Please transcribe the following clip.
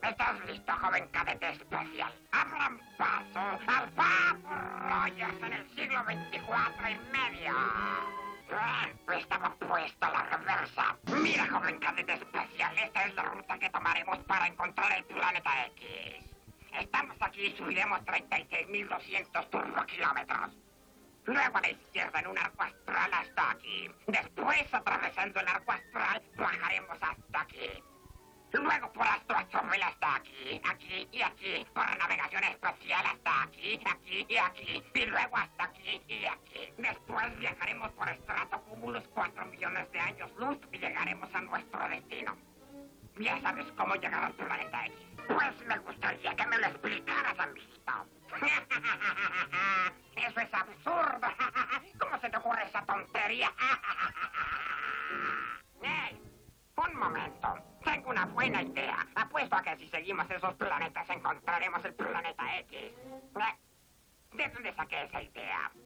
¿Estás listo, joven cadete espacial? Abran paso al Royas en el siglo 24 y medio. Estaba puesta la reversa. Mira, joven cadete espacial, esta es la ruta que tomaremos para encontrar el planeta X. Estamos aquí y subiremos 36.200 turbokilómetros. Luego a la izquierda en un arco astral hasta aquí. Después, atravesando el arco astral, bajaremos hasta aquí. Luego por Astro Azul hasta aquí, aquí y aquí. Por navegación espacial hasta aquí, aquí y aquí. Y luego hasta aquí y aquí. Después viajaremos por estratocúmulos 4 millones de años luz y llegaremos a nuestro destino. ¿Ya sabes cómo llegar al planeta X? Pues me gustaría que me lo explicaras, amiguito. Eso es absurdo. ¿Cómo se te ocurre esa tontería? ¡Hey! Un momento. Tengo una buena idea. Apuesto a que si seguimos esos planetas encontraremos el planeta X. ¿De dónde saqué esa idea?